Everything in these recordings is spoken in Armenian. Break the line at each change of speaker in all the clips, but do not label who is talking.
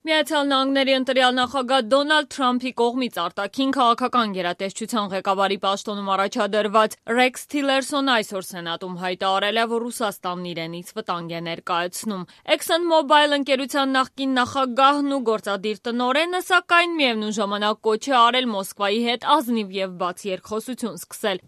Միացյալ Նահանգների ընտրյալ նախագահ Դոնալդ Թրամփի կողմից արտաքին քաղաքական գերատեսչության ղեկավարի պաշտոնում առաջադրված Ռեքս Թիլերսոնը այսօր Սենատում հայտարարել է, որ Ռուսաստանն իրենից վտանգ է ներկայացնում։ ExxonMobil ընկերության նախկին նախագահն ու գործադիր տնօրենը, սակայն միևնույն ժամանակ կոչ է արել Մոսկվայի հետ ազնիվ եւ բաց երկխոսություն սկսել։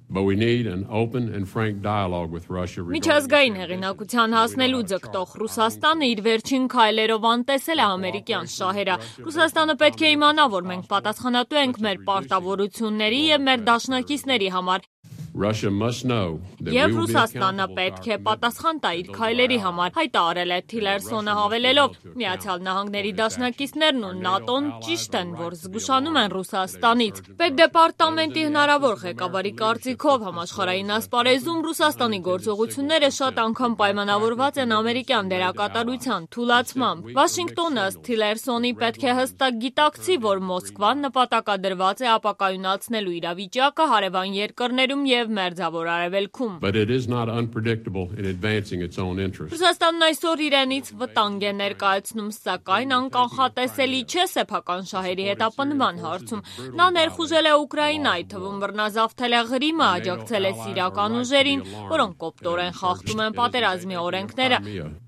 Միջազգային հեղինակության հասնելու ձգտող Ռուսաստանը իր վերջին քայլերով անտեսել է ամերիկյան շահերը։ Ռուսաստանը պետք է իմանա, որ մենք պատասխանատու ենք մեր պարտավորությունների եւ մեր դաշնակիցների համար։ Եվ Ռուսաստանը պետք է պատասխան տա իր քայլերի համար, հայտարարել է Թիլերսոնը, հավելելով. Միացյալ Նահանգների դաշնակիցներն ու ՆԱՏՕ-ն ճիշտ են, որ զգուշանում են Ռուսաստանից։ Պետդեպարտամենտի հնարավոր ղեկավարի կարծիքով համաշխարհային ասպարեզում Ռուսաստանի գործողությունները շատ անգամ պայմանավորված են ամերիկյան դերակատարության թուլացմամբ։ Վաշինգտոնը ըստ Թիլերսոնի պետք է հստակ գիտակցի, որ Մոսկվան նպատակադրված է ապակայունացնելու իրավիճակը հարևան երկրներում եւ Մերձավոր Արևելքում։ Ռուսաստանն այսօր իրենից վտանգ է ներկայացնում, սակայն անկանխատեսելի չէ սեփական շահերի հետապնդման հարցում։ Նա ներխուժել է Ուկրաինայի, թվում բռնազավթել է Ղրիմը, աջակցել է սիրիական ուժերին, որոնք կոպտորեն խախտում են պատերազմի օրենքները։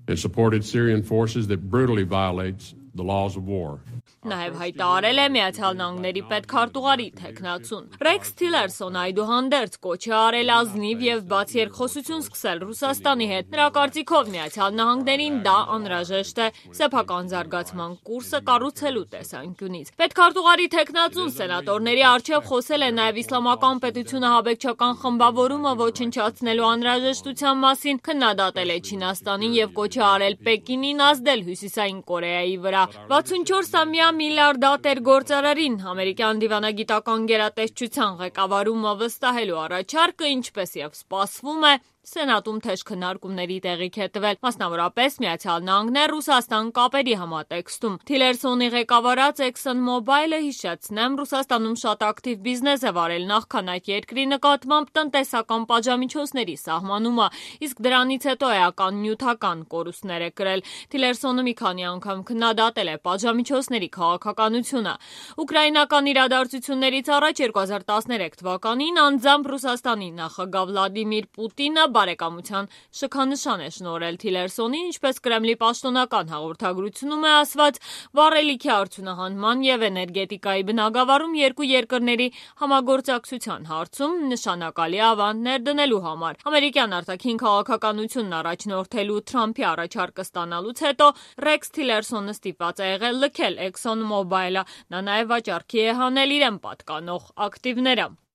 Նաև հայտարարել է Միացյալ Նահանգների պետքարտուղարի թեկնածուն։ Ռեքս Թիլերսոնը այդուհանդերձ կոչ է արել ազնիվ եւ բաց երկխոսություն սկսել Ռուսաստանի հետ։ Նրա կարծիքով Միացյալ Նահանգներին դա անհրաժեշտ է սեփական զարգացման կուրսը կառուցելու տեսանկյունից։ Պետքարտուղարի թեկնածուն սենատորների առջև խոսել է նաև իսլամական պետությունը հաբեկչական խմբավորումը ոչնչացնելու անհրաժեշտության մասին, քննադատել է Չինաստանին եւ կոչ է արել Պեկինին ազդել Հյուսիսային Կորեայի վրա։ 64-ամյա միլիարդատեր գործարարին ամերիկյան դիվանագիտական գերատեսչության ղեկավարումը վստահելու առաջարկը, ինչպես եւ սպասվում է, Սենատում թեժ քննարկումների տեղիք է տվել, մասնավորապես Միացյալ Նահանգներ Ռուսաստան կապերի համատեքստում։ Թիլերսոնի ղեկավարած ExxonMobil-ը, հիշեցնեմ, Ռուսաստանում շատ ակտիվ բիզնես է վարել նախքան այդ երկրի նկատմամբ տնտեսական պատժամիջոցների սահմանումը, իսկ դրանից հետո էական նյութական կորուստներ է կրել։ Թիլերսոնը մի քանի անգամ քննադատել է պատժամիջոցների քաղաքականությունը։ Ուկրաինական իրադարձություններից առաջ 2013 թվականին անձամբ Ռուսաստանի նախագահ Վլադիմիր Պուտինը բարեկամության շքանշան է շնորհել Թիլերսոնին, ինչպես Կրեմլի պաշտոնական հաղորդագրությունում է ասված, վառելիքի արդյունահանման եւ էներգետիկայի բնագավառում երկու երկրների համագործակցության հարցում նշանակալի ավանդներ դնելու համար։ Ամերիկյան արտաքին քաղաքականությունն առաջնորդելու Թրամփի առաջարկը ստանալուց հետո Ռեքս Թիլերսոնը ստիպված է եղել լքել ExxonMobil-ը։ Նա նաեւ վաճառքի է հանել իրեն պատկանող ակտիվները։